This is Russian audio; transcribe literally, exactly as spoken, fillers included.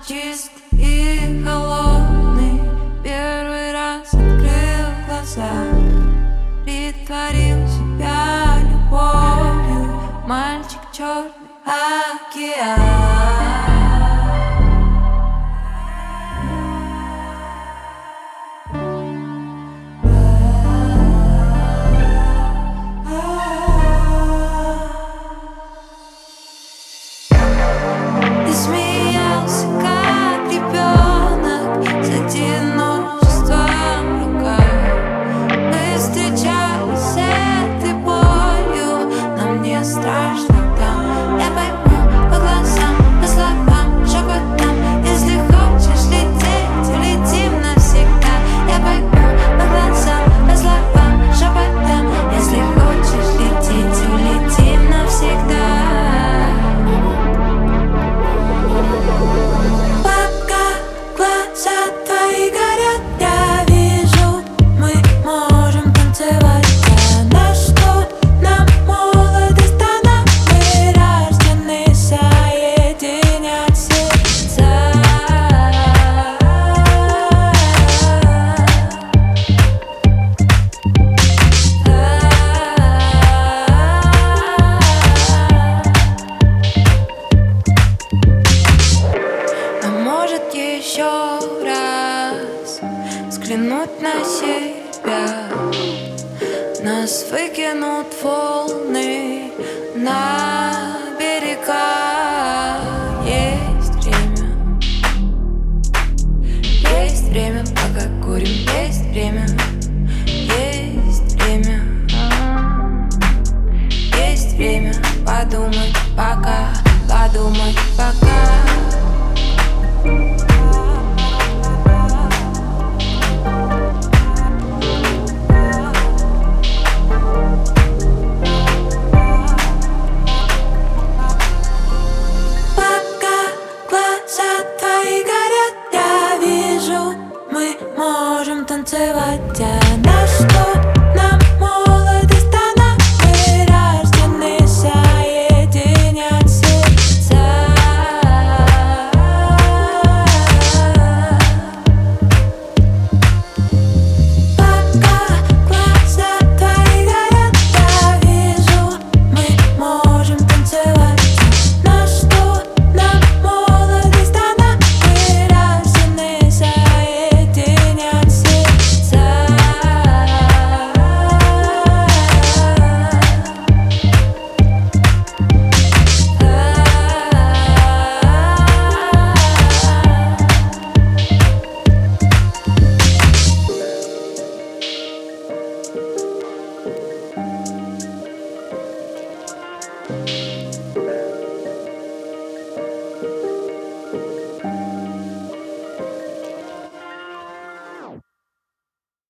чист и холодный, первый раз открыл глаза, притворил себя любовью, мальчик черный океан. Ты смеялся, как ребенок, с одиночеством в руках. Мы встречались с этой болью, но мне страшно там. Я пойму по глазам, по словам, шепотам. Если хочешь лететь, улетим навсегда. Я пойму по глазам, по словам, шепотам. Если хочешь лететь, улетим навсегда. Глаза твои горят, я вижу, мы можем танцевать. А на что нам молодость дана? Мы рождены соединять сердца. А может еще раз взглянуть на себя. Нас выкинут волны на